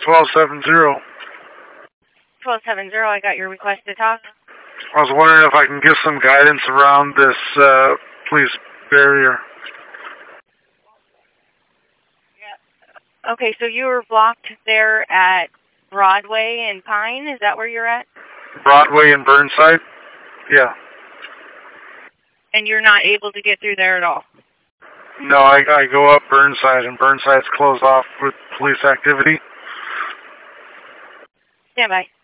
1270. 1270, I got your request to talk. I was wondering if I can get some guidance around this police barrier. Okay, so you were blocked there at Broadway and Pine. Is that where you're at? Broadway and Burnside? Yeah. And you're not able to get through there at all? No, I go up Burnside, and Burnside's closed off with police activity. Stand by.